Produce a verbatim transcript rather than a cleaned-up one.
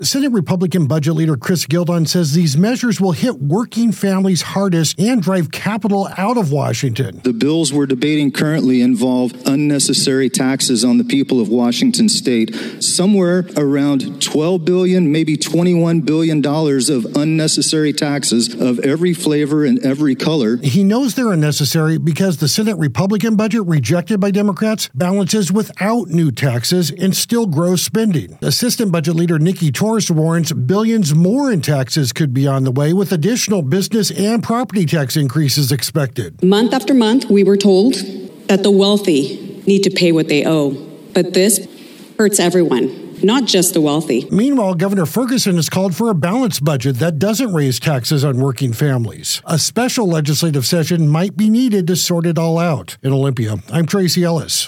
Senate Republican budget leader Chris Gildon says these measures will hit working families hardest and drive capital out of Washington. The bills we're debating currently involve unnecessary taxes on the people of Washington state. Somewhere around twelve billion dollars, maybe twenty-one billion dollars of unnecessary taxes of every flavor and every color. He knows they're unnecessary because the Senate Republican budget rejected by Democrats balances without new taxes and still grows spending. Assistant Budget Leader Nikki Torres warns billions more in taxes could be on the way, with additional business and property tax increases expected. Month after month, we were told that the wealthy need to pay what they owe. But this hurts everyone, not just the wealthy. Meanwhile, Governor Ferguson has called for a balanced budget that doesn't raise taxes on working families. A special legislative session might be needed to sort it all out. In Olympia, I'm Tracy Ellis.